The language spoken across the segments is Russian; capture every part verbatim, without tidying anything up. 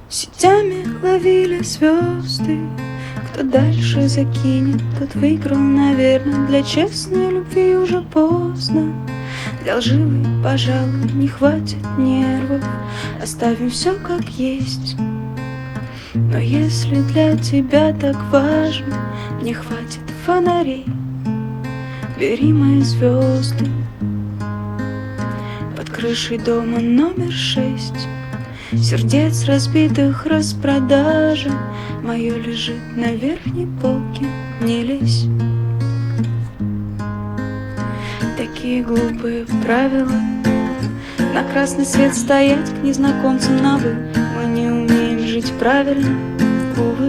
Сетями ловили звезды. Кто дальше закинет, тот выиграл, наверное. Для честной любви уже поздно. Для лживой, пожалуй, не хватит нервов. Оставим все как есть. Но если для тебя так важно, мне хватит фонарей. Бери мои звезды. Под крышей дома номер шесть. Сердец разбитых распродажа. Мое лежит на верхней полке. Не лезь. Такие глупые правила. На красный свет стоять к незнакомцам на «вы». Мы не умеем жить правильно, увы.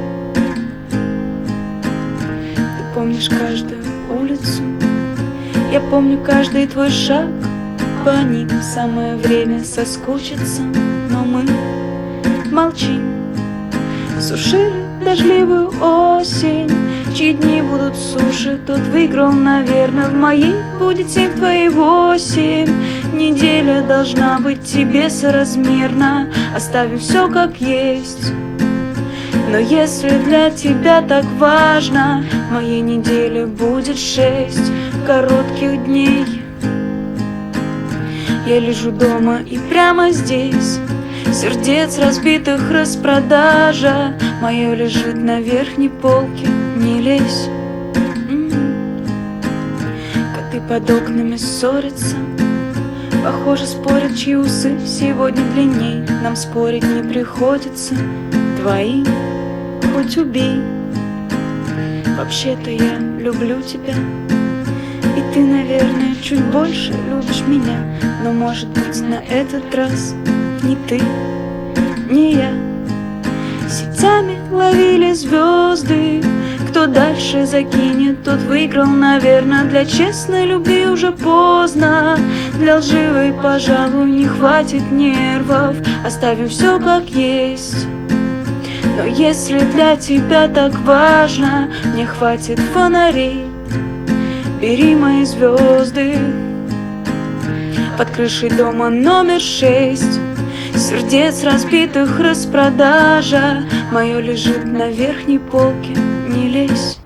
Ты помнишь каждую улицу, я помню каждый твой шаг. По ним самое время соскучиться, но мы молчим. Сушили дождливую осень, чьи дни будут суше, тот выиграл, наверное. В моей будет семь, твоей восемь. Неделя должна быть тебе соразмерна. Оставим все как есть. Но если для тебя так важно, моей неделе будет шесть коротких дней. Я лежу дома и прямо здесь. Сердец разбитых распродажа. Мое лежит на верхней полке. Не лезь. М-м-м. Коты под окнами ссорятся. Похоже, спорят, чьи усы сегодня длинней. Нам спорить не приходится. Твои хоть убей. Вообще-то я люблю тебя. И ты, наверное, чуть больше любишь меня. Но, может быть, на этот раз ни ты, ни я. Сетями ловили звезды. Кто дальше закинет, тот выиграл, наверное. Для честной любви уже поздно. Для лживой, пожалуй, не хватит нервов. Оставим все как есть. Но если для тебя так важно, мне хватит фонарей. Бери мои звезды. Под крышей дома номер шесть. Сердец разбитых распродажа. Мое лежит на верхней полке. Не лезь.